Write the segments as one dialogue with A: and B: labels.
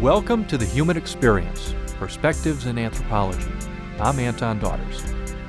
A: Welcome to the Human Experience, Perspectives in Anthropology. I'm Anton Daughters.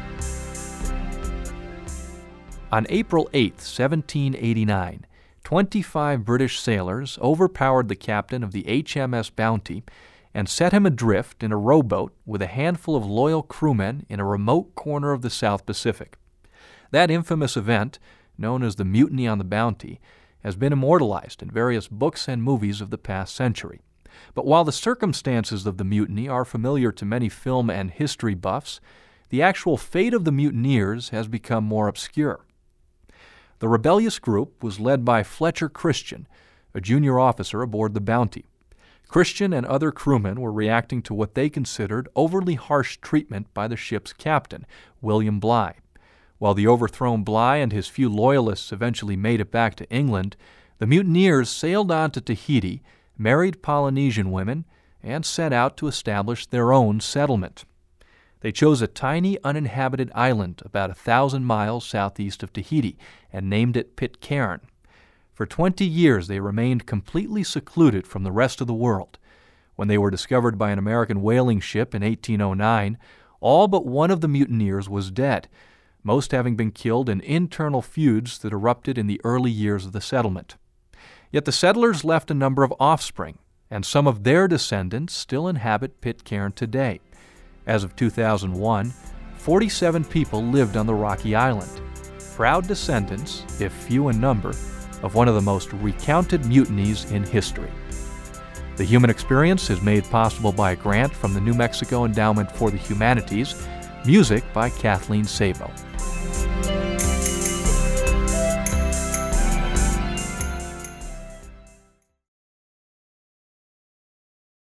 A: On April 8, 1789, 25 British sailors overpowered the captain of the HMS Bounty and set him adrift in a rowboat with a handful of loyal crewmen in a remote corner of the South Pacific. That infamous event, known as the Mutiny on the Bounty, has been immortalized in various books and movies of the past century. But while the circumstances of the mutiny are familiar to many film and history buffs, the actual fate of the mutineers has become more obscure. The rebellious group was led by Fletcher Christian, a junior officer aboard the Bounty. Christian and other crewmen were reacting to what they considered overly harsh treatment by the ship's captain, William Bligh. While the overthrown Bligh and his few loyalists eventually made it back to England, the mutineers sailed on to Tahiti, married Polynesian women, and set out to establish their own settlement. They chose a tiny uninhabited island about 1,000 miles southeast of Tahiti and named it Pitcairn. For 20 years they remained completely secluded from the rest of the world. When they were discovered by an American whaling ship in 1809, all but one of the mutineers was dead, most having been killed in internal feuds that erupted in the early years of the settlement. Yet the settlers left a number of offspring, and some of their descendants still inhabit Pitcairn today. As of 2001, 47 people lived on the rocky island, proud descendants, if few in number, of one of the most recounted mutinies in history. The Human Experience is made possible by a grant from the New Mexico Endowment for the Humanities, music by Kathleen Sabo.